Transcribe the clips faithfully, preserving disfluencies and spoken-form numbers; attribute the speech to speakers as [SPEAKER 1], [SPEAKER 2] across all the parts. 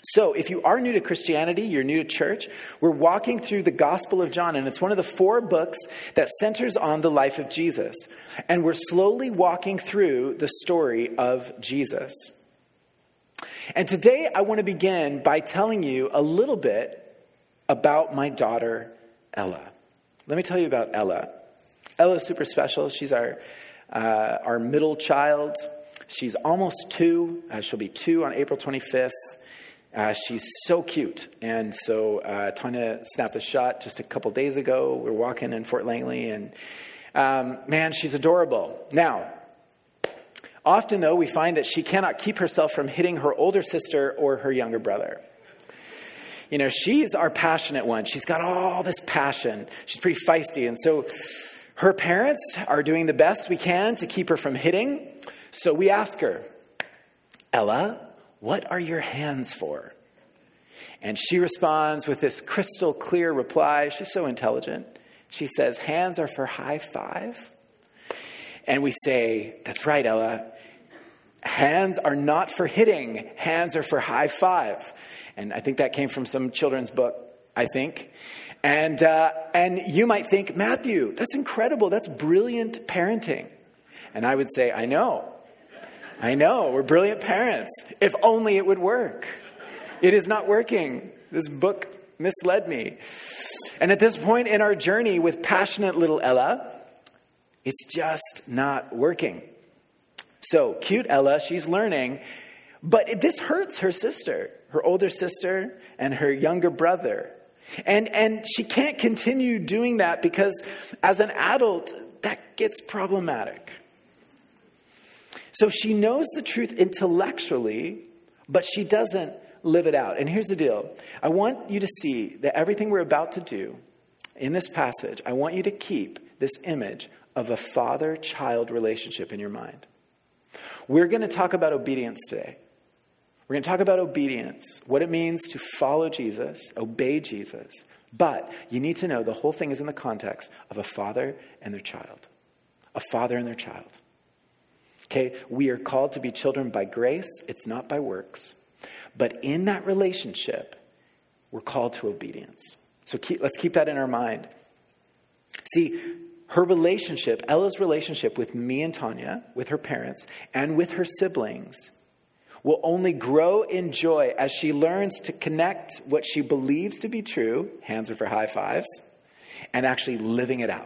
[SPEAKER 1] So if you are new to Christianity, you're new to church, we're walking through the Gospel of John, and it's one of the four books that centers on the life of Jesus. And we're slowly walking through the story of Jesus. And today I want to begin by telling you a little bit about my daughter, Ella. Let me tell you about Ella. Ella's super special. She's our, uh, our middle child. She's almost two. Uh, she'll be two on April twenty-fifth. Uh, she's so cute. And so uh, Tanya snapped a shot just a couple days ago. We were walking in Fort Langley, and um, man, she's adorable. Now, often though, we find that she cannot keep herself from hitting her older sister or her younger brother. You know, she's our passionate one. She's got all this passion. She's pretty feisty. And so her parents are doing the best we can to keep her from hitting. So we ask her, Ella, what are your hands for? And she responds with this crystal clear reply. She's so intelligent. She says, hands are for high five. And we say, that's right, Ella. Hands are not for hitting. Hands are for high five. And I think that came from some children's book, I think. And uh, and you might think, Matthew, that's incredible. That's brilliant parenting. And I would say, I know. I know, we're brilliant parents. If only it would work. It is not working. This book misled me. And at this point in our journey with passionate little Ella, it's just not working. So, cute Ella, she's learning, but this hurts her sister, her older sister, and her younger brother. And, and she can't continue doing that because as an adult, that gets problematic. So she knows the truth intellectually, but she doesn't live it out. And here's the deal. I want you to see that everything we're about to do in this passage, I want you to keep this image of a father-child relationship in your mind. We're going to talk about obedience today. We're going to talk about obedience, what it means to follow Jesus, obey Jesus. But you need to know the whole thing is in the context of a father and their child. A father and their child. Okay, we are called to be children by grace. It's not by works. But in that relationship, we're called to obedience. So keep, let's keep that in our mind. See, her relationship, Ella's relationship with me and Tanya, with her parents, and with her siblings, will only grow in joy as she learns to connect what she believes to be true, hands are for high fives, and actually living it out.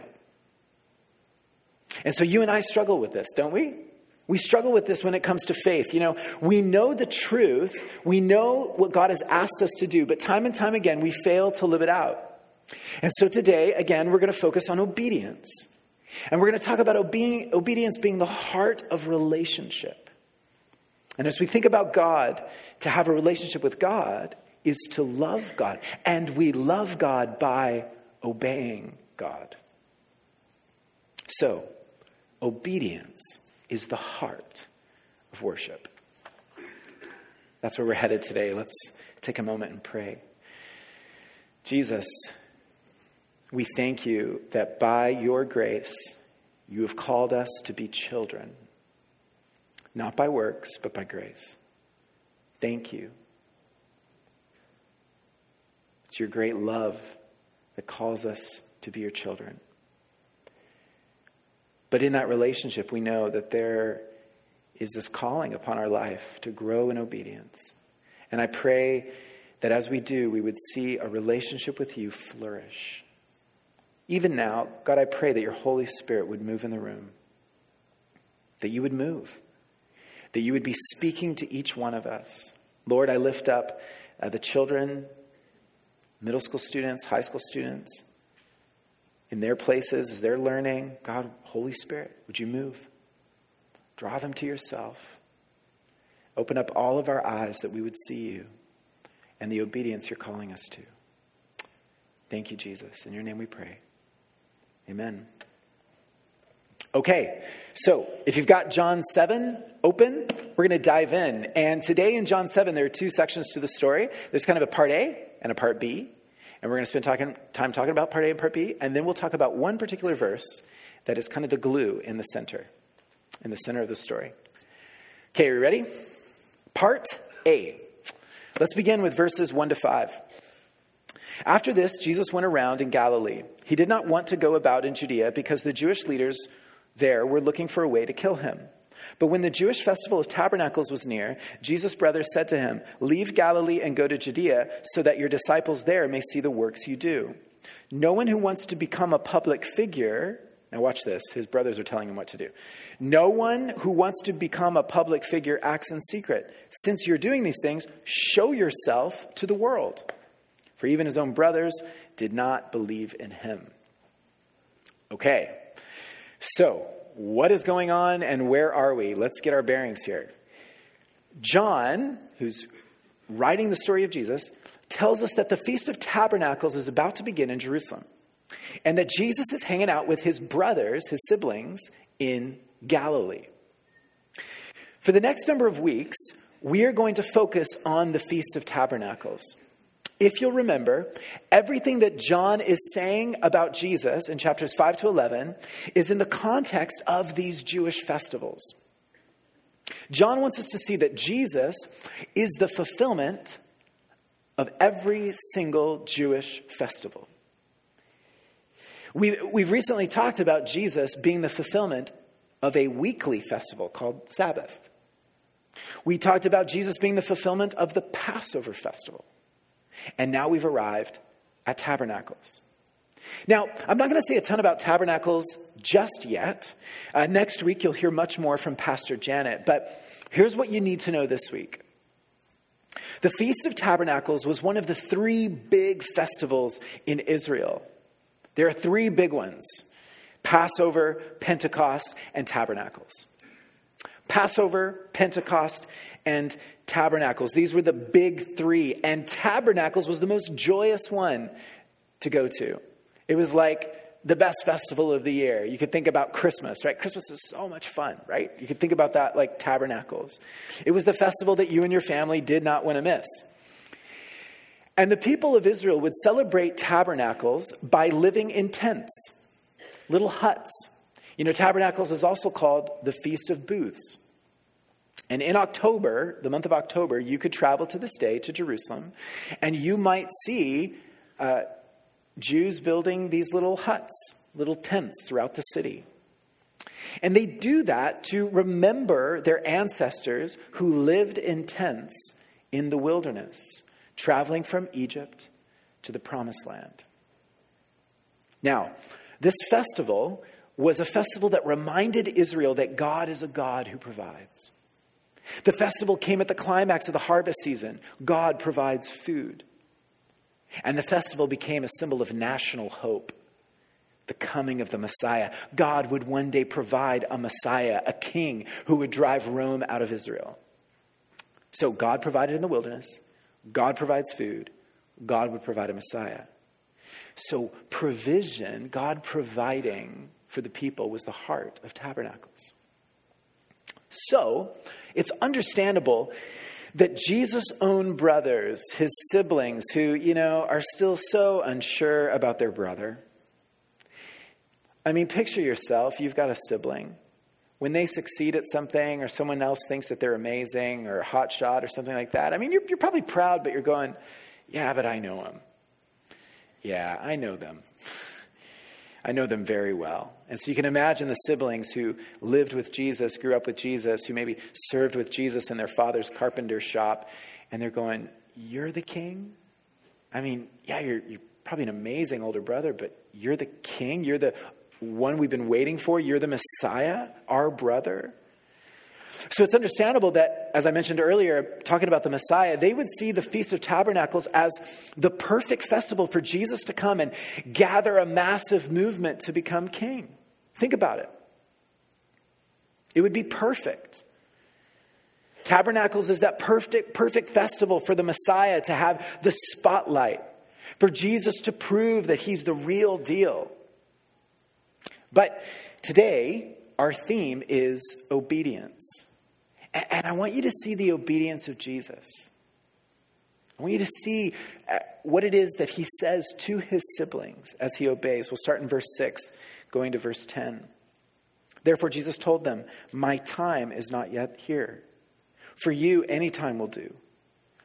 [SPEAKER 1] And so you and I struggle with this, don't we? We struggle with this when it comes to faith. You know, we know the truth. We know what God has asked us to do. But time and time again, we fail to live it out. And so today, again, we're going to focus on obedience. And we're going to talk about obe- obedience being the heart of relationship. And as we think about God, to have a relationship with God is to love God. And we love God by obeying God. So, obedience is the heart of worship. That's where we're headed today. Let's take a moment and pray. Jesus, we thank you that by your grace, you have called us to be children, not by works, but by grace. Thank you. It's your great love that calls us to be your children. But in that relationship, we know that there is this calling upon our life to grow in obedience. And I pray that as we do, we would see a relationship with you flourish. Even now, God, I pray that your Holy Spirit would move in the room. That you would move. That you would be speaking to each one of us. Lord, I lift up uh, the children, middle school students, high school students, in their places as they're learning. God, Holy Spirit, would you move? Draw them to yourself. Open up all of our eyes that we would see you and the obedience you're calling us to. Thank you, Jesus. In your name we pray. Amen. Okay, so if you've got John seven open, we're going to dive in. And today in John seven, there are two sections to the story. There's kind of a part A and a part B. And we're going to spend talking, time talking about part A and part B. And then we'll talk about one particular verse that is kind of the glue in the center, in the center of the story. Okay, are you ready? Part A. Let's begin with verses one to five. After this, Jesus went around in Galilee. He did not want to go about in Judea because the Jewish leaders there were looking for a way to kill him. But when the Jewish festival of tabernacles was near, Jesus' brothers said to him, "Leave Galilee and go to Judea so that your disciples there may see the works you do. No one who wants to become a public figure," now watch this, his brothers are telling him what to do. "No one who wants to become a public figure acts in secret. Since you're doing these things, show yourself to the world." For even his own brothers did not believe in him. Okay, so what is going on and where are we? Let's get our bearings here. John, who's writing the story of Jesus, tells us that the Feast of Tabernacles is about to begin in Jerusalem, and that Jesus is hanging out with his brothers, his siblings, in Galilee. For the next number of weeks, we are going to focus on the Feast of Tabernacles. If you'll remember, everything that John is saying about Jesus in chapters five to eleven is in the context of these Jewish festivals. John wants us to see that Jesus is the fulfillment of every single Jewish festival. We, we've recently talked about Jesus being the fulfillment of a weekly festival called Sabbath. We talked about Jesus being the fulfillment of the Passover festival. And now we've arrived at Tabernacles. Now, I'm not going to say a ton about Tabernacles just yet. Uh, next week, you'll hear much more from Pastor Janet. But here's what you need to know this week. The Feast of Tabernacles was one of the three big festivals in Israel. There are three big ones: Passover, Pentecost, and Tabernacles. Passover, Pentecost, and Tabernacles. These were the big three. And Tabernacles was the most joyous one to go to. It was like the best festival of the year. You could think about Christmas, right? Christmas is so much fun, right? You could think about that like Tabernacles. It was the festival that you and your family did not want to miss. And the people of Israel would celebrate Tabernacles by living in tents, little huts. You know, Tabernacles is also called the Feast of Booths. And in October, the month of October, you could travel to this day to Jerusalem, and you might see uh, Jews building these little huts, little tents throughout the city. And they do that to remember their ancestors who lived in tents in the wilderness, traveling from Egypt to the Promised Land. Now, this festival was a festival that reminded Israel that God is a God who provides. The festival came at the climax of the harvest season. God provides food. And the festival became a symbol of national hope, the coming of the Messiah. God would one day provide a Messiah, a king who would drive Rome out of Israel. So God provided in the wilderness. God provides food. God would provide a Messiah. So provision, God providing for the people, was the heart of Tabernacles. So it's understandable that Jesus' own brothers, his siblings, who, you know, are still so unsure about their brother. I mean, picture yourself, you've got a sibling. When they succeed at something, or someone else thinks that they're amazing or a hot shot or something like that, I mean, you're, you're probably proud, but you're going, yeah, but I know him. Yeah, I know them. I know them very well. And so you can imagine the siblings who lived with Jesus, grew up with Jesus, who maybe served with Jesus in their father's carpenter shop, and they're going, you're the king? I mean, yeah, you're, you're probably an amazing older brother, but you're the king? You're the one we've been waiting for? You're the Messiah, our brother? So it's understandable that, as I mentioned earlier, talking about the Messiah, they would see the Feast of Tabernacles as the perfect festival for Jesus to come and gather a massive movement to become king. Think about it. It would be perfect. Tabernacles is that perfect, perfect festival for the Messiah to have the spotlight, for Jesus to prove that he's the real deal. But today, our theme is obedience. And I want you to see the obedience of Jesus. I want you to see what it is that he says to his siblings as he obeys. We'll start in verse six, going to verse ten. Therefore, Jesus told them, my time is not yet here. For you, any time will do.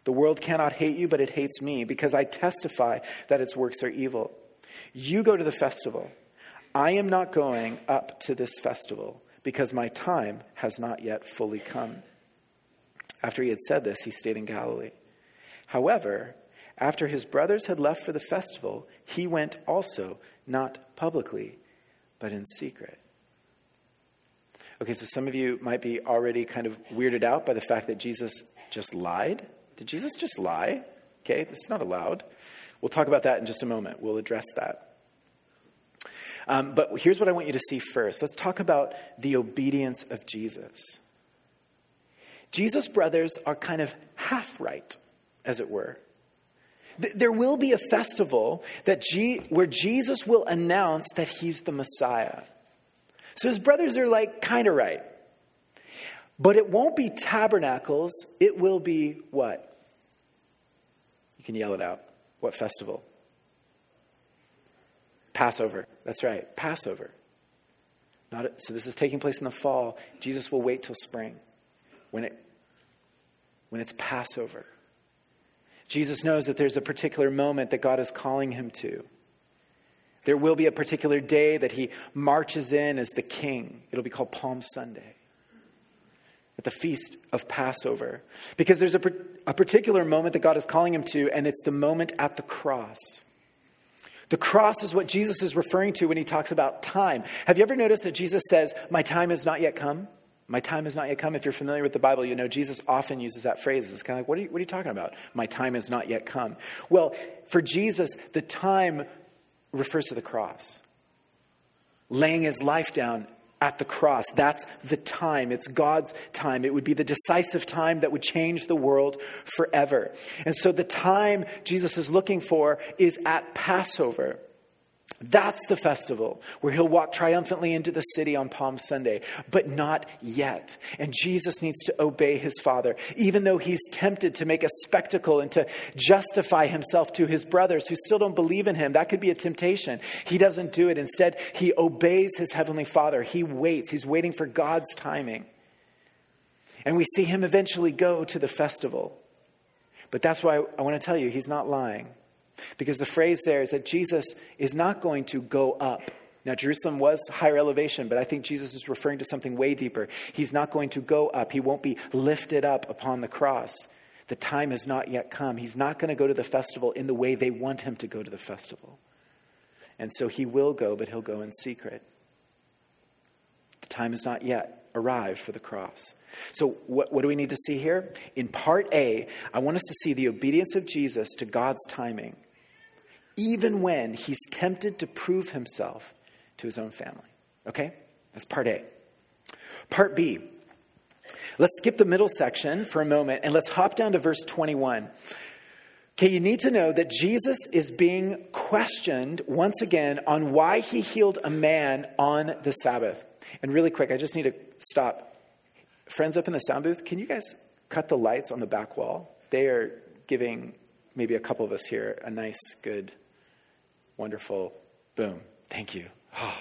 [SPEAKER 1] The world cannot hate you, but it hates me because I testify that its works are evil. You go to the festival. I am not going up to this festival because my time has not yet fully come." After he had said this, he stayed in Galilee. However, after his brothers had left for the festival, he went also, not publicly, but in secret. Okay, so some of you might be already kind of weirded out by the fact that Jesus just lied. Did Jesus just lie? Okay, this is not allowed. We'll talk about that in just a moment. We'll address that. Um, but here's what I want you to see first. Let's talk about the obedience of Jesus. Jesus' brothers are kind of half right, as it were. Th- there will be a festival that G- where Jesus will announce that he's the Messiah. So his brothers are like kind of right. But it won't be tabernacles. It will be what? You can yell it out. What festival? Passover. That's right. Passover. Not, so this is taking place in the fall. Jesus will wait till spring when it when it's Passover. Jesus knows that there's a particular moment that God is calling him to. There will be a particular day that he marches in as the king. It'll be called Palm Sunday. At the feast of Passover. Because there's a, a particular moment that God is calling him to, and it's the moment at the cross. The cross is what Jesus is referring to when he talks about time. Have you ever noticed that Jesus says, "My time has not yet come"? My time has not yet come. If you're familiar with the Bible, you know Jesus often uses that phrase. It's kind of like, what are you, what are you talking about? My time has not yet come. Well, for Jesus, the time refers to the cross. Laying his life down at the cross. That's the time. It's God's time. It would be the decisive time that would change the world forever. And so the time Jesus is looking for is at Passover. That's the festival where he'll walk triumphantly into the city on Palm Sunday, but not yet. And Jesus needs to obey his Father, even though he's tempted to make a spectacle and to justify himself to his brothers who still don't believe in him. That could be a temptation. He doesn't do it. Instead, he obeys his heavenly Father. He waits. He's waiting for God's timing. And we see him eventually go to the festival. But that's why I want to tell you, he's not lying. Because the phrase there is that Jesus is not going to go up. Now, Jerusalem was higher elevation, but I think Jesus is referring to something way deeper. He's not going to go up. He won't be lifted up upon the cross. The time has not yet come. He's not going to go to the festival in the way they want him to go to the festival. And so he will go, but he'll go in secret. The time has not yet arrived for the cross. So what, what do we need to see here? In part A, I want us to see the obedience of Jesus to God's timing, even when he's tempted to prove himself to his own family. Okay? That's part A. Part B. Let's skip the middle section for a moment and let's hop down to verse twenty-one. Okay, you need to know that Jesus is being questioned once again on why he healed a man on the Sabbath. And really quick, I just need to stop. Friends up in the sound booth, can you guys cut the lights on the back wall? They are giving maybe a couple of us here a nice, good, wonderful boom. Thank you. Oh,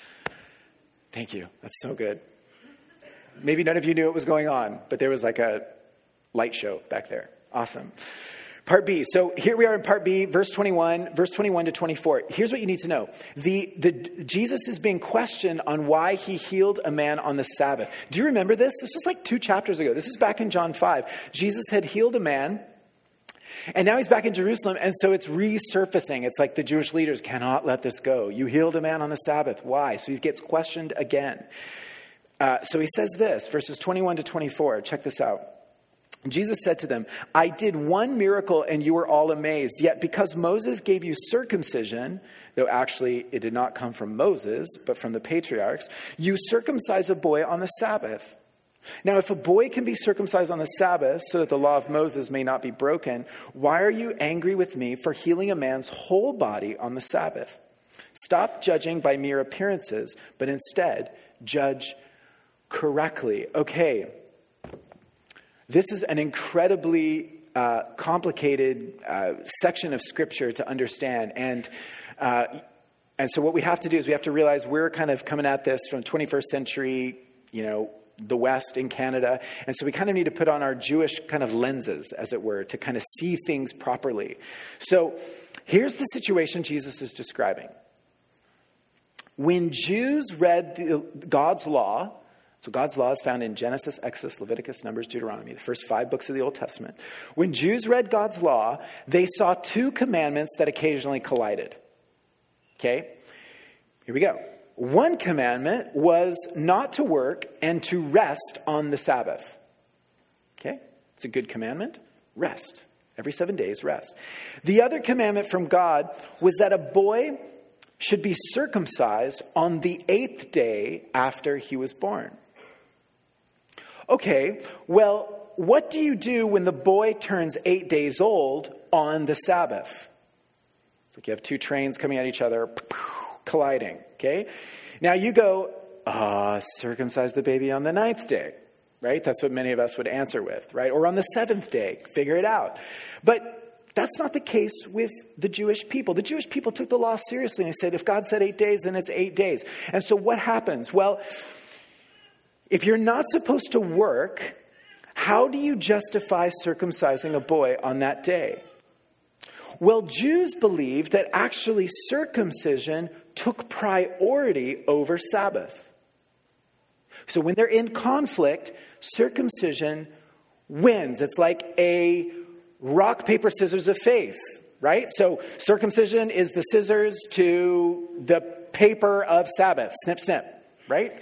[SPEAKER 1] thank you. That's so good. Maybe none of you knew what was going on, but there was like a light show back there. Awesome. Part B. So here we are in part B, verse twenty-one, verse twenty-one to twenty-four. Here's what you need to know. The, the Jesus is being questioned on why he healed a man on the Sabbath. Do you remember this? This was like two chapters ago. This is back in John five. Jesus had healed a man, and now he's back in Jerusalem, and so it's resurfacing. It's like the Jewish leaders cannot let this go. You healed a man on the Sabbath. Why? So he gets questioned again. Uh, so he says this, verses twenty-one to twenty-four. Check this out. Jesus said to them, I did one miracle and you were all amazed. Yet because Moses gave you circumcision, though actually it did not come from Moses, but from the patriarchs, you circumcise a boy on the Sabbath. Now, if a boy can be circumcised on the Sabbath so that the law of Moses may not be broken, why are you angry with me for healing a man's whole body on the Sabbath? Stop judging by mere appearances, but instead judge correctly. Okay. This is an incredibly uh, complicated uh, section of Scripture to understand. And uh, and so what we have to do is we have to realize we're kind of coming at this from twenty-first century, you know, the West in Canada. And so we kind of need to put on our Jewish kind of lenses, as it were, to kind of see things properly. So here's the situation Jesus is describing. When Jews read the, God's law, so God's law is found in Genesis, Exodus, Leviticus, Numbers, Deuteronomy, the first five books of the Old Testament. When Jews read God's law, they saw two commandments that occasionally collided. Okay? Here we go. One commandment was not to work and to rest on the Sabbath. Okay? It's a good commandment. Rest. Every seven days, rest. The other commandment from God was that a boy should be circumcised on the eighth day after he was born. Okay, well, what do you do when the boy turns eight days old on the Sabbath? It's like you have two trains coming at each other, colliding, okay? Now you go, uh, circumcise the baby on the ninth day, right? That's what many of us would answer with, right? Or on the seventh day, figure it out. But that's not the case with the Jewish people. The Jewish people took the law seriously, and they said, if God said eight days, then it's eight days. And so what happens? Well, if you're not supposed to work, how do you justify circumcising a boy on that day? Well, Jews believed that actually circumcision took priority over Sabbath. So when they're in conflict, circumcision wins. It's like a rock, paper, scissors of faith, right? So circumcision is the scissors to the paper of Sabbath. Snip, snip, right?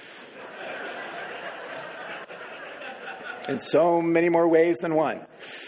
[SPEAKER 1] In so many more ways than one.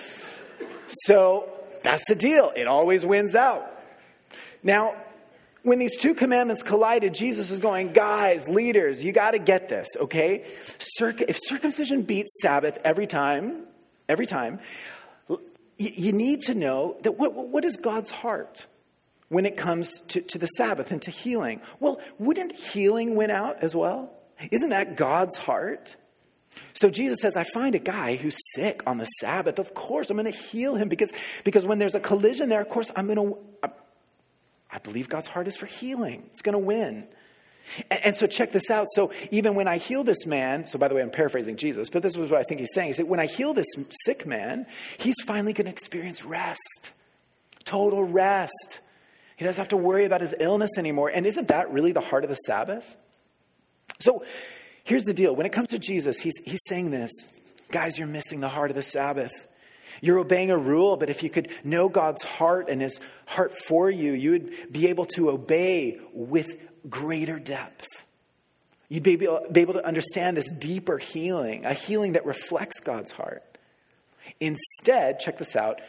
[SPEAKER 1] So that's the deal. It always wins out. Now, when these two commandments collided, Jesus is going, guys, leaders, you got to get this, okay? Circ- if circumcision beats Sabbath every time, every time, y- you need to know that what, what is God's heart when it comes to, to the Sabbath and to healing? Well, wouldn't healing win out as well? Isn't that God's heart? So Jesus says, I find a guy who's sick on the Sabbath. Of course, I'm going to heal him because, because when there's a collision there, of course, I'm going to, I, I believe God's heart is for healing. It's going to win. And, and so check this out. So even when I heal this man, so by the way, I'm paraphrasing Jesus, but this is what I think he's saying. He said, when I heal this sick man, he's finally going to experience rest, total rest. He doesn't have to worry about his illness anymore. And isn't that really the heart of the Sabbath? So here's the deal. When it comes to Jesus, he's, he's saying this. Guys, you're missing the heart of the Sabbath. You're obeying a rule, but if you could know God's heart and his heart for you, you would be able to obey with greater depth. You'd be able, be able to understand this deeper healing, a healing that reflects God's heart. Instead, check this out,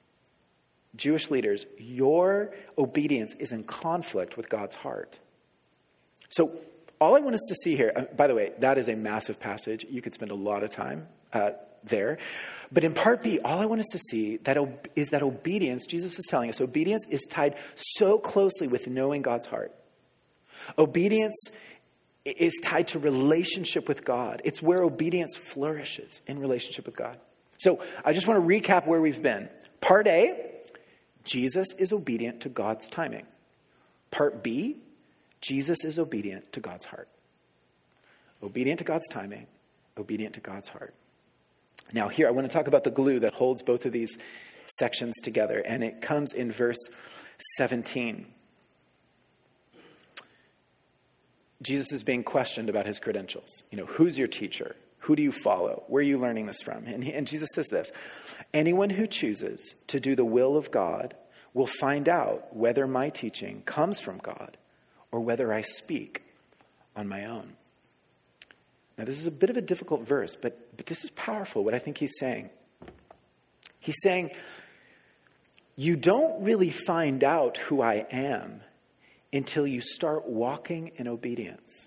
[SPEAKER 1] Jewish leaders, your obedience is in conflict with God's heart. So all I want us to see here, uh, by the way, that is a massive passage. You could spend a lot of time uh, there. But in part B, all I want us to see that ob- is that obedience, Jesus is telling us, obedience is tied so closely with knowing God's heart. Obedience is tied to relationship with God. It's where obedience flourishes, in relationship with God. So I just want to recap where we've been. Part A, Jesus is obedient to God's timing. Part B, Jesus is obedient to God's heart. Obedient to God's timing, obedient to God's heart. Now here, I want to talk about the glue that holds both of these sections together, and it comes in verse seventeen. Jesus is being questioned about his credentials. You know, who's your teacher? Who do you follow? Where are you learning this from? And, he, and Jesus says this, anyone who chooses to do the will of God will find out whether my teaching comes from God or whether I speak on my own. Now, this is a bit of a difficult verse, but, but this is powerful, what I think he's saying. He's saying, you don't really find out who I am until you start walking in obedience.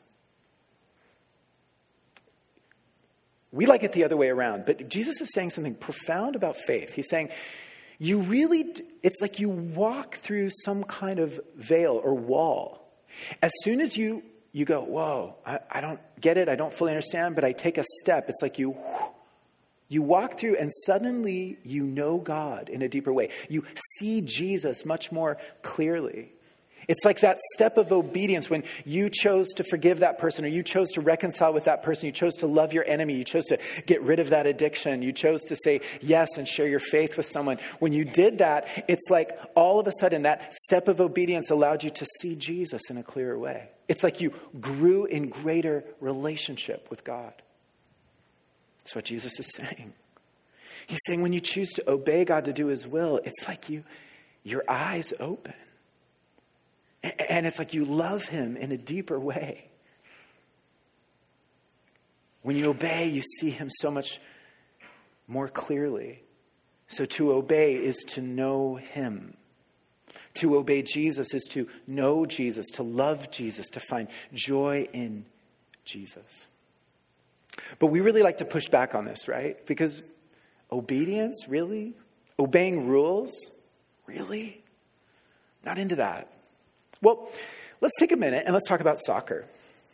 [SPEAKER 1] We like it the other way around, but Jesus is saying something profound about faith. He's saying, you really, it's like you walk through some kind of veil or wall. As soon as you, you go, whoa, I, I don't get it, I don't fully understand, but I take a step. It's like you, you walk through and suddenly you know God in a deeper way. You see Jesus much more clearly. It's like that step of obedience when you chose to forgive that person, or you chose to reconcile with that person. You chose to love your enemy. You chose to get rid of that addiction. You chose to say yes and share your faith with someone. When you did that, it's like all of a sudden that step of obedience allowed you to see Jesus in a clearer way. It's like you grew in greater relationship with God. That's what Jesus is saying. He's saying when you choose to obey God to do his will, it's like you, your eyes open. And it's like you love him in a deeper way. When you obey, you see him so much more clearly. So to obey is to know him. To obey Jesus is to know Jesus, to love Jesus, to find joy in Jesus. But we really like to push back on this, right? Because obedience, really? Obeying rules? Really? Not into that. Well, let's take a minute and let's talk about soccer.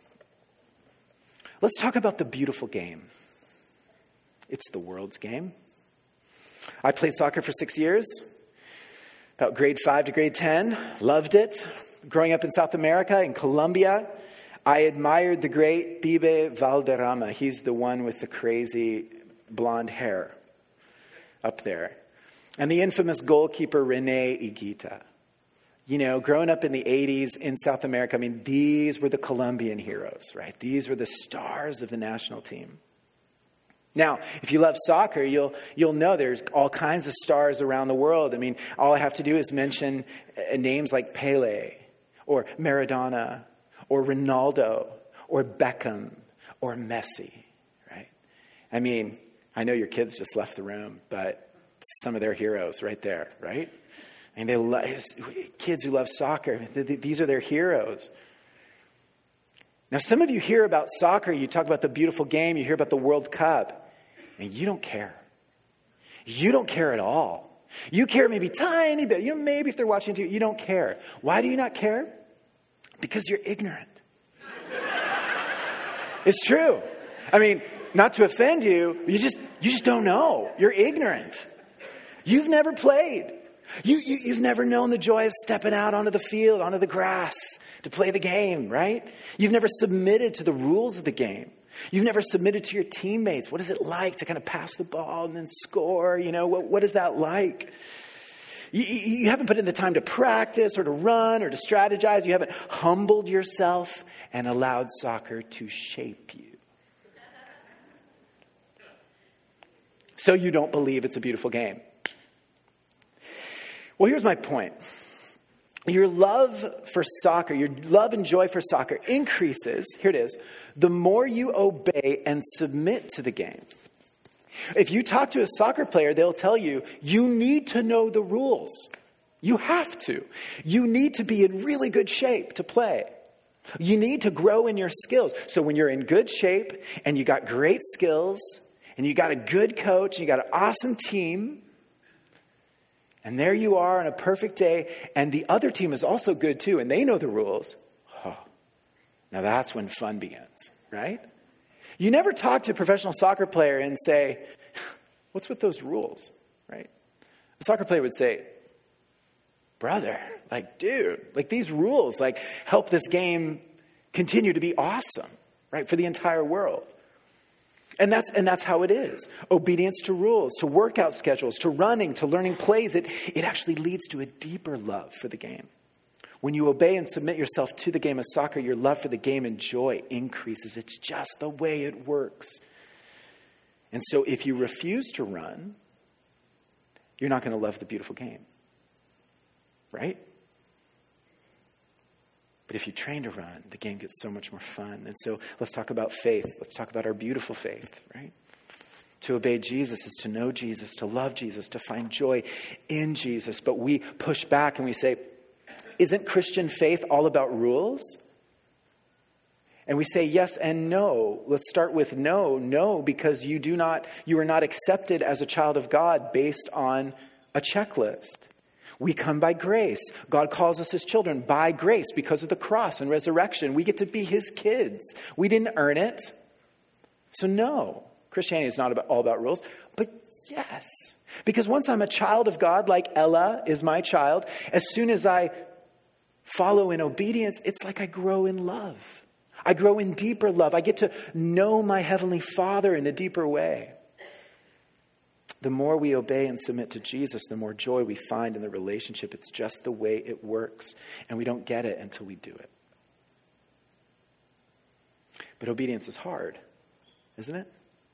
[SPEAKER 1] Let's talk about the beautiful game. It's the world's game. I played soccer for six years, about grade five to grade ten. Loved it. Growing up in South America, in Colombia, I admired the great Pibe Valderrama. He's the one with the crazy blonde hair up there. And the infamous goalkeeper, René Higuita. You know, growing up in the eighties in South America, I mean, these were the Colombian heroes, right? These were the stars of the national team. Now, if you love soccer, you'll you'll know there's all kinds of stars around the world. I mean, all I have to do is mention names like Pele, or Maradona, or Ronaldo, or Beckham, or Messi, right? I mean, I know your kids just left the room, but some of their heroes right there, right? And they love, kids who love soccer, these are their heroes. Now, some of you hear about soccer, you talk about the beautiful game, you hear about the World Cup, and you don't care. You don't care at all. You care maybe tiny bit. You know, maybe if they're watching T V, you don't care. Why do you not care? Because you're ignorant. It's true. I mean, not to offend you, you just you just don't know. You're ignorant. You've never played. You, you, you've never known the joy of stepping out onto the field, onto the grass to play the game, right? You've never submitted to the rules of the game. You've never submitted to your teammates. What is it like to kind of pass the ball and then score? You know, what, what is that like? You, you haven't put in the time to practice or to run or to strategize. You haven't humbled yourself and allowed soccer to shape you. So you don't believe it's a beautiful game. Well, here's my point. Your love for soccer, your love and joy for soccer increases, here it is, the more you obey and submit to the game. If you talk to a soccer player, they'll tell you, you need to know the rules. You have to. You need to be in really good shape to play. You need to grow in your skills. So when you're in good shape and you got great skills and you got a good coach and you got an awesome team, and there you are on a perfect day, and the other team is also good too, and they know the rules. Oh, now that's when fun begins, right? You never talk to a professional soccer player and say, what's with those rules, right? A soccer player would say, brother, like, dude, like these rules, like help this game continue to be awesome, right? For the entire world. And that's and that's how it is. Obedience to rules, to workout schedules, to running, to learning plays. It, it actually leads to a deeper love for the game. When you obey and submit yourself to the game of soccer, your love for the game and joy increases. It's just the way it works. And so if you refuse to run, you're not going to love the beautiful game. Right? But if you train to run, the game gets so much more fun. And so let's talk about faith. Let's talk about our beautiful faith, right? To obey Jesus is to know Jesus, to love Jesus, to find joy in Jesus. But we push back and we say, isn't Christian faith all about rules? And we say yes and no. Let's start with no. No, because you do not, you are not accepted as a child of God based on a checklist. We come by grace. God calls us his children by grace because of the cross and resurrection. We get to be his kids. We didn't earn it. So no, Christianity is not about, all about rules. But yes, because once I'm a child of God, like Ella is my child, as soon as I follow in obedience, it's like I grow in love. I grow in deeper love. I get to know my Heavenly Father in a deeper way. The more we obey and submit to Jesus, the more joy we find in the relationship. It's just the way it works, and we don't get it until we do it. But obedience is hard, isn't it?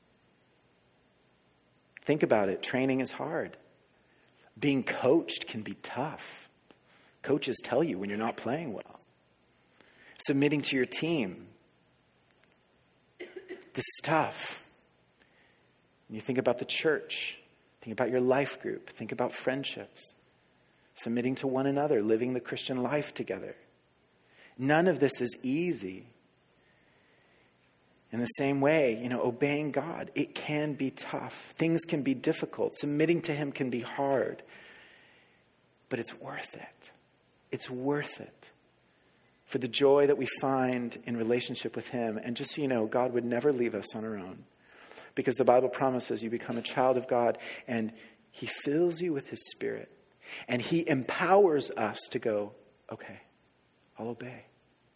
[SPEAKER 1] Think about it. Training is hard. Being coached can be tough. Coaches tell you when you're not playing well. Submitting to your team. This is tough. When you think about the church, think about your life group, think about friendships, submitting to one another, living the Christian life together. None of this is easy. In the same way, you know, obeying God, it can be tough. Things can be difficult. Submitting to him can be hard. But it's worth it. It's worth it. For the joy that we find in relationship with him. And just so you know, God would never leave us on our own. Because the Bible promises you become a child of God and he fills you with his Spirit. And he empowers us to go, okay, I'll obey.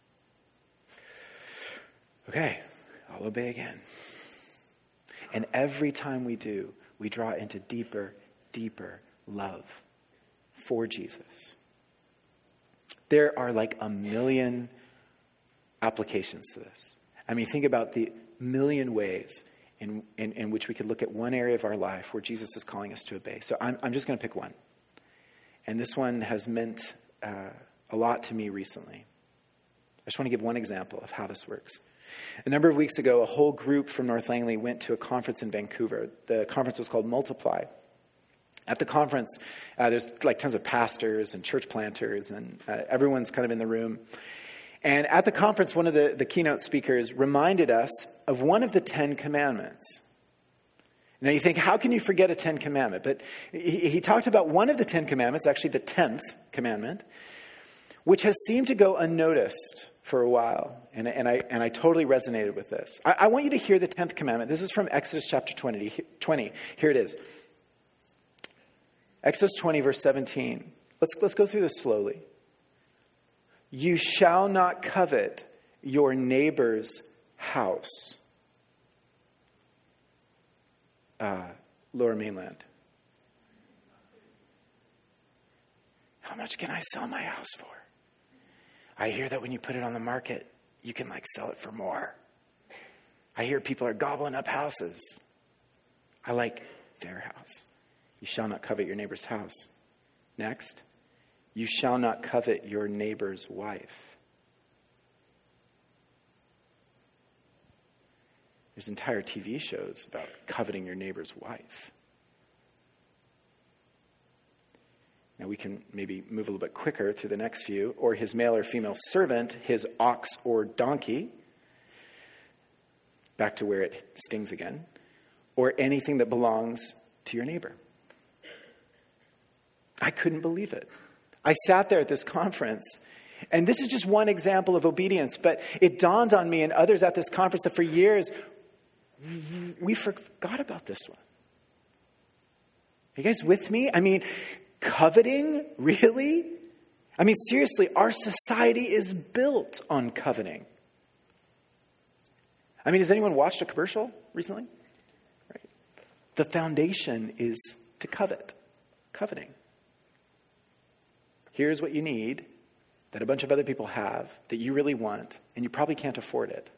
[SPEAKER 1] Okay, I'll obey again. And every time we do, we draw into deeper, deeper love for Jesus. There are like a million applications to this. I mean, think about the million ways in, in, in which we could look at one area of our life where Jesus is calling us to obey. So I'm, I'm just going to pick one. And this one has meant uh, a lot to me recently. I just want to give one example of how this works. A number of weeks ago, a whole group from North Langley went to a conference in Vancouver. The conference was called Multiply. At the conference, uh, there's like tons of pastors and church planters, and uh, everyone's kind of in the room. And at the conference, one of the, the keynote speakers reminded us of one of the Ten Commandments. Now you think, how can you forget a Ten Commandment? But he, he talked about one of the Ten Commandments, actually the tenth commandment, which has seemed to go unnoticed for a while. And, and, I, and I totally resonated with this. I, I want you to hear the tenth commandment. This is from Exodus chapter twenty. twenty. Here it is. Exodus twenty, verse seventeen. Let's, let's go through this slowly. You shall not covet your neighbor's house. Uh, Lower Mainland. How much can I sell my house for? I hear that when you put it on the market, you can like sell it for more. I hear people are gobbling up houses. I like their house. You shall not covet your neighbor's house. Next, you shall not covet your neighbor's wife. There's entire T V shows about coveting your neighbor's wife. Now we can maybe move a little bit quicker through the next few. Or his male or female servant, his ox or donkey. Back to where it stings again. Or anything that belongs to your neighbor. I couldn't believe it. I sat there at this conference, and this is just one example of obedience, but it dawned on me and others at this conference that for years, we forgot about this one. Are you guys with me? I mean, coveting? Really? I mean, seriously, our society is built on coveting. I mean, has anyone watched a commercial recently? Right. The foundation is to covet. Coveting. Here's what you need that a bunch of other people have that you really want, and you probably can't afford it.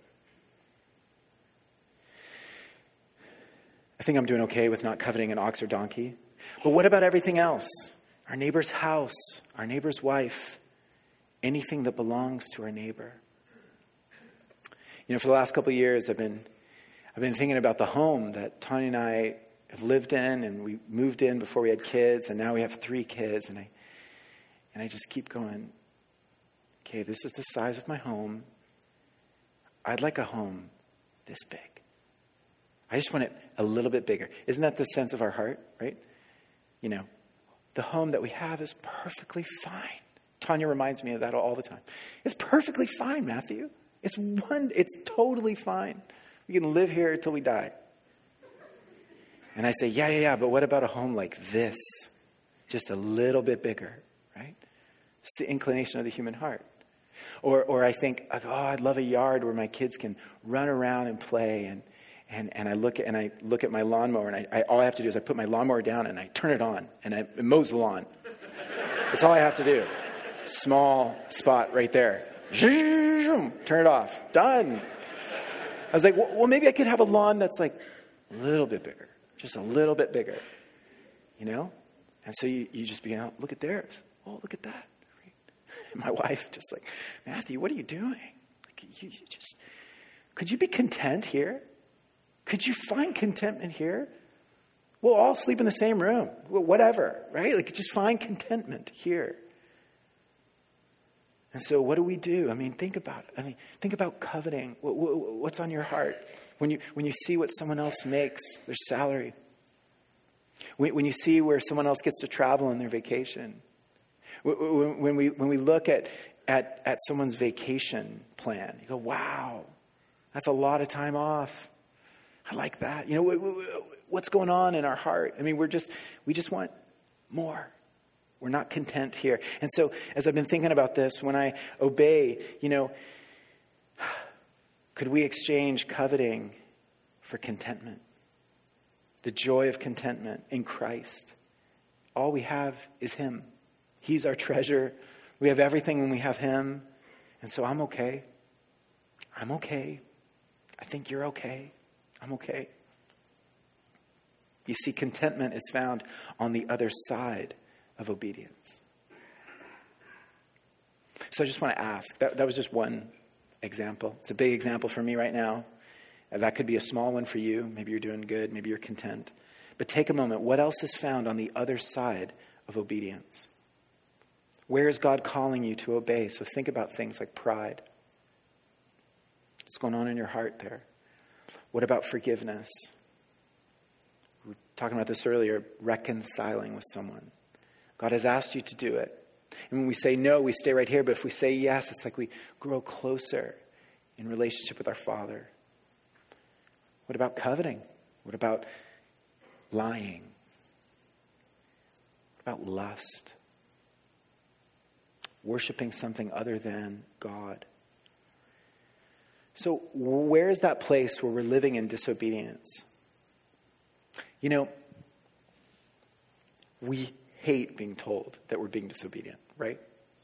[SPEAKER 1] I think I'm doing okay with not coveting an ox or donkey. But what about everything else? Our neighbor's house, our neighbor's wife, anything that belongs to our neighbor. You know, for the last couple of years, I've been, I've been thinking about the home that Tanya and I have lived in, and we moved in before we had kids, and now we have three kids, and I And I just keep going, okay, this is the size of my home. I'd like a home this big. I just want it a little bit bigger. Isn't that the sense of our heart, right? You know, the home that we have is perfectly fine. Tanya reminds me of that all the time. It's perfectly fine, Matthew. It's one, it's totally fine. We can live here until we die. And I say, yeah, yeah, yeah, but what about a home like this? Just a little bit bigger. Right? It's the inclination of the human heart. Or or I think, oh, I'd love a yard where my kids can run around and play. And and, and I look at and I look at my lawnmower, and I, I all I have to do is I put my lawnmower down and I turn it on and I it mows the lawn. That's all I have to do. Small spot right there. Turn it off. Done. I was like, well, well, maybe I could have a lawn that's like a little bit bigger. Just a little bit bigger. You know? And so you, you just begin, oh, look at theirs. Oh, look at that. And my wife just like, Matthew, what are you doing? Like, you, you just, could you be content here? Could you find contentment here? We'll all sleep in the same room. Whatever, right? Like, just find contentment here. And so what do we do? I mean, think about it. I mean, think about coveting. What's on your heart when you when you see what someone else makes, their salary? When, when you see where someone else gets to travel on their vacation? When, when we when we look at, at, at someone's vacation plan, you go, wow, that's a lot of time off. I like that. You know, what's going on in our heart? I mean, we're just we just want more. We're not content here. And so as I've been thinking about this, when I obey, you know, could we exchange coveting for contentment? The joy of contentment in Christ. All we have is him. He's our treasure. We have everything when we have him. And so I'm okay. I'm okay. I think you're okay. I'm okay. You see, contentment is found on the other side of obedience. So I just want to ask, that, that was just one example. It's a big example for me right now. That could be a small one for you. Maybe you're doing good. Maybe you're content. But take a moment. What else is found on the other side of obedience? Where is God calling you to obey? So think about things like pride. What's going on in your heart there? What about forgiveness? We were talking about this earlier, reconciling with someone. God has asked you to do it. And when we say no, we stay right here. But if we say yes, it's like we grow closer in relationship with our Father. What about coveting? What about lying? What about lust? Worshiping something other than God. So where is that place where we're living in disobedience? You know, we hate being told that we're being disobedient, right?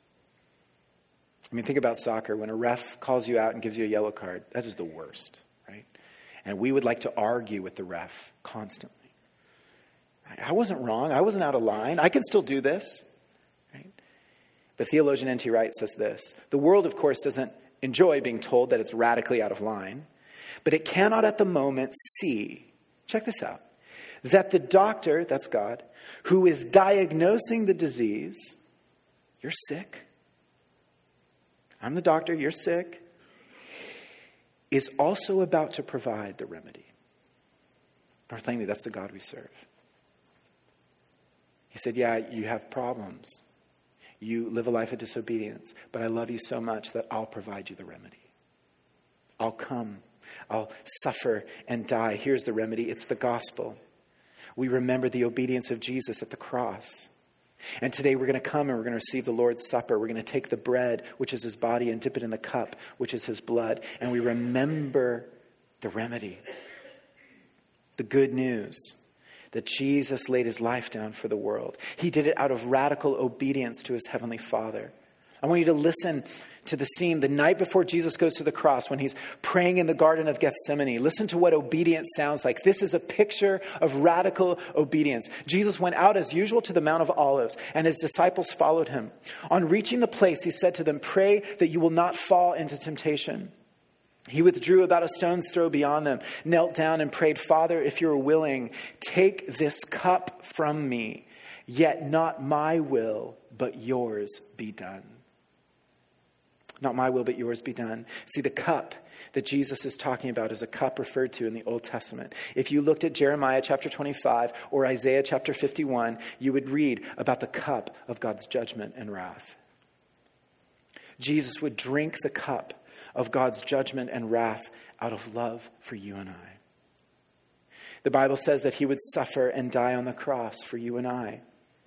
[SPEAKER 1] I mean, think about soccer. When a ref calls you out and gives you a yellow card, that is the worst, right? And we would like to argue with the ref constantly. I wasn't wrong. I wasn't out of line. I can still do this, right? But theologian N T Wright says this: the world, of course, doesn't enjoy being told that it's radically out of line, but it cannot at the moment see, check this out, that the doctor, that's God, who is diagnosing the disease, you're sick. I'm the doctor, you're sick, is also about to provide the remedy. North Langley, that's the God we serve. He said, yeah, you have problems. You live a life of disobedience, but I love you so much that I'll provide you the remedy. I'll come. I'll suffer and die. Here's the remedy. It's the gospel. We remember the obedience of Jesus at the cross. And today we're going to come and we're going to receive the Lord's Supper. We're going to take the bread, which is his body, and dip it in the cup, which is his blood. And we remember the remedy. The good news that Jesus laid his life down for the world. He did it out of radical obedience to his heavenly Father. I want you to listen to the scene the night before Jesus goes to the cross when he's praying in the Garden of Gethsemane. Listen to what obedience sounds like. This is a picture of radical obedience. Jesus went out as usual to the Mount of Olives, and his disciples followed him. On reaching the place, he said to them, "Pray that you will not fall into temptation." He withdrew about a stone's throw beyond them, knelt down and prayed, "Father, if you are willing, take this cup from me, yet not my will, but yours be done." Not my will, but yours be done. See, the cup that Jesus is talking about is a cup referred to in the Old Testament. If you looked at Jeremiah chapter twenty-five or Isaiah chapter fifty-one, you would read about the cup of God's judgment and wrath. Jesus would drink the cup of God's judgment and wrath out of love for you and I. The Bible says that he would suffer and die on the cross for you and I.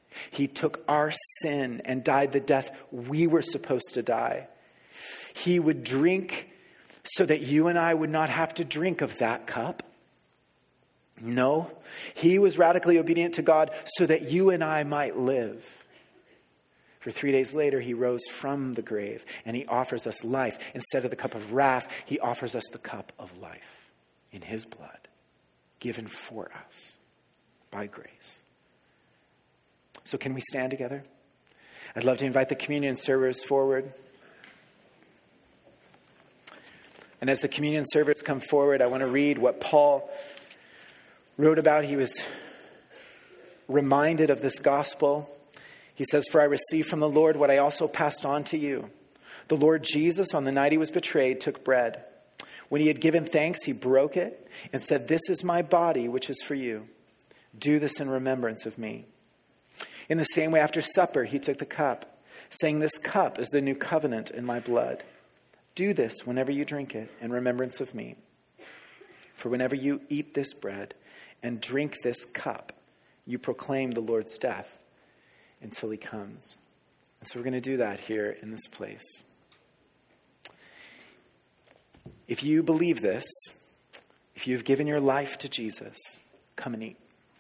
[SPEAKER 1] He took our sin and died the death we were supposed to die. He would drink so that you and I would not have to drink of that cup. No, he was radically obedient to God so that you and I might live. For three days later, he rose from the grave and he offers us life. Instead of the cup of wrath, he offers us the cup of life in his blood, given for us by grace. So can we stand together? I'd love to invite the communion servers forward. And as the communion servers come forward, I want to read what Paul wrote about. He was reminded of this gospel. He says, "For I received from the Lord what I also passed on to you. The Lord Jesus, on the night he was betrayed, took bread. When he had given thanks, he broke it and said, 'This is my body, which is for you. Do this in remembrance of me.' In the same way, after supper, he took the cup, saying, 'This cup is the new covenant in my blood. Do this whenever you drink it in remembrance of me. For whenever you eat this bread and drink this cup, you proclaim the Lord's death until he comes.'" And so we're going to do that here in this place. If you believe this, if you've given your life to Jesus, come and eat.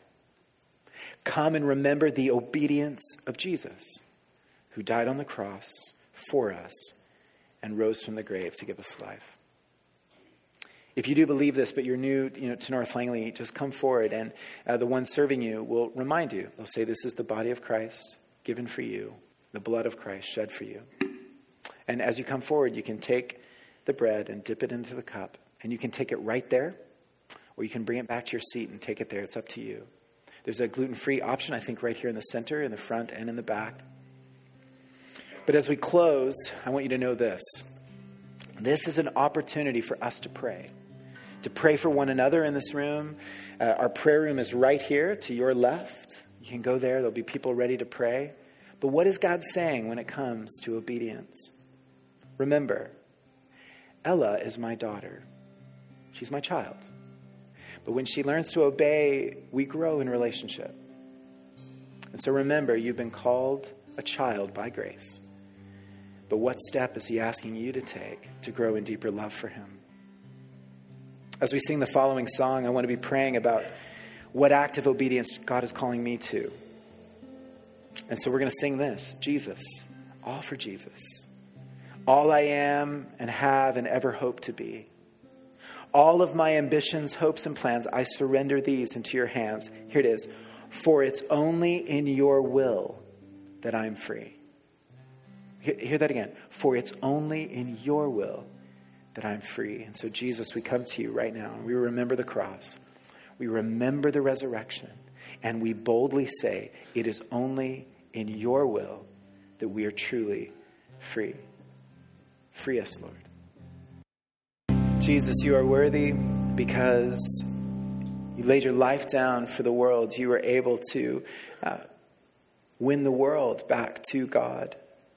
[SPEAKER 1] Come and remember the obedience of Jesus, who died on the cross for us and rose from the grave to give us life. If you do believe this, but you're new you know, to North Langley, just come forward and uh, the one serving you will remind you. They'll say, "This is the body of Christ given for you, the blood of Christ shed for you." And as you come forward, you can take the bread and dip it into the cup. And you can take it right there, or you can bring it back to your seat and take it there. It's up to you. There's a gluten-free option, I think, right here in the center, in the front, and in the back. But as we close, I want you to know this. This is an opportunity for us to pray. To pray for one another in this room. Uh, our prayer room is right here to your left. You can go there. There'll be people ready to pray. But what is God saying when it comes to obedience? Remember, Ella is my daughter. She's my child. But when she learns to obey, we grow in relationship. And so remember, you've been called a child by grace. But what step is he asking you to take to grow in deeper love for him? As we sing the following song, I want to be praying about what act of obedience God is calling me to. And so we're going to sing this. Jesus, all for Jesus. All I am and have and ever hope to be. All of my ambitions, hopes, and plans, I surrender these into your hands. Here it is. For it's only in your will that I'm free. Hear, hear that again. For it's only in your will that I'm free. And so, Jesus, we come to you right now and we remember the cross. We remember the resurrection. And we boldly say, it is only in your will that we are truly free. Free us, Lord. Jesus, you are worthy because you laid your life down for the world. You were able to uh, win the world back to God.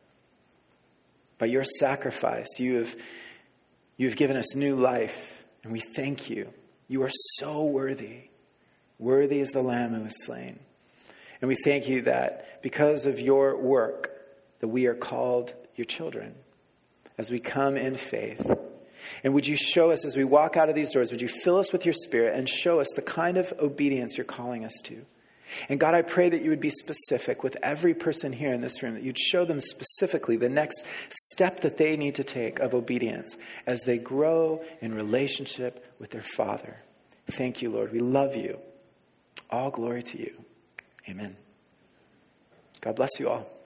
[SPEAKER 1] By your sacrifice, you have, you have given us new life, and we thank you. You are so worthy. Worthy is the Lamb who was slain. And we thank you that because of your work, that we are called your children as we come in faith. And would you show us as we walk out of these doors, would you fill us with your Spirit and show us the kind of obedience you're calling us to? And God, I pray that you would be specific with every person here in this room, that you'd show them specifically the next step that they need to take of obedience as they grow in relationship with their Father. Thank you, Lord. We love you. All glory to you. Amen. God bless you all.